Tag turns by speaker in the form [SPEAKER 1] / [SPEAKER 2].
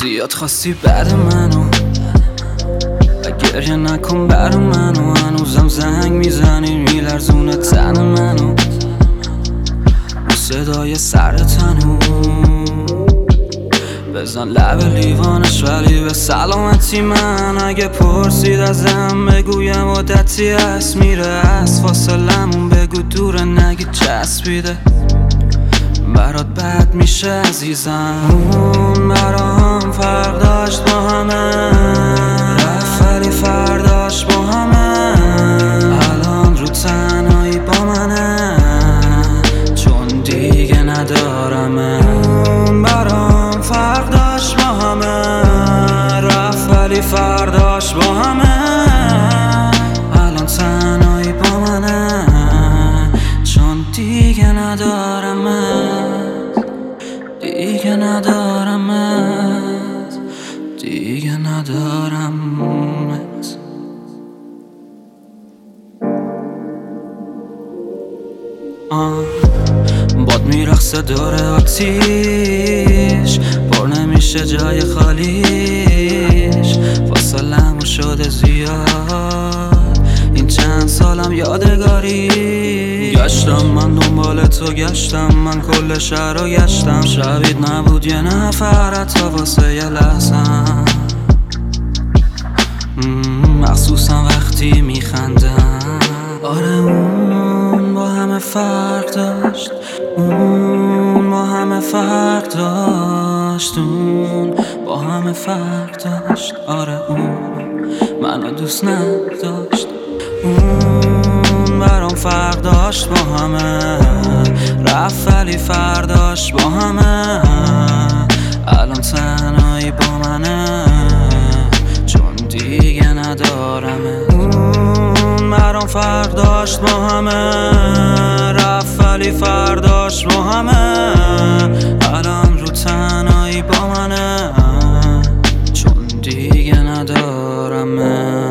[SPEAKER 1] زیاد خواستی بعد منو و گریه نکن بر منو. هنوزم زنگ میزنی میلرزونه تن منو با صدای سر تنو. بزن لب لیوانش ولی به سلامتی من. اگه پرسید ازم بگویم عادتی هست میره از فاصلمون. بگو دوره نگی چسبیده برات بد میشه عزیزم. اون برام فرق داشت با همه رفت ولی فرداش با همه. الان رو تنهایی با منه چون دیگه ندارمه. اون برام فرق داشت با همه رفت ولی فرداش با همه. الان تنهایی با منه چون دیگه ندارمت. دیگه ندارمت. دیگه ندارمت. باد میرقصه دور آتیش پر نمیشه جای خالیش. فاصلمون شده زیاد این چند سالم یادگاری. گشتم من دنبال تو گشتم من کل شهر رو گشتم. شبید نبود یه نفر تا واسه یه لحظم. مخصوصا وقتی میخندم. آره اون با همه فرق داشت. اون با همه فرق داشت. اون با همه فرق داشت. آره اون منو دوست نداشت. اون برام فرق داشت با همه رفت ولی فرداش با همه. الان تنهایی با منه چون دیگه ندارمه. اون برام فرق داشت با همه رفت ولی فرداش با همه. الان رو تنهایی با منه چون دیگه ندارمه.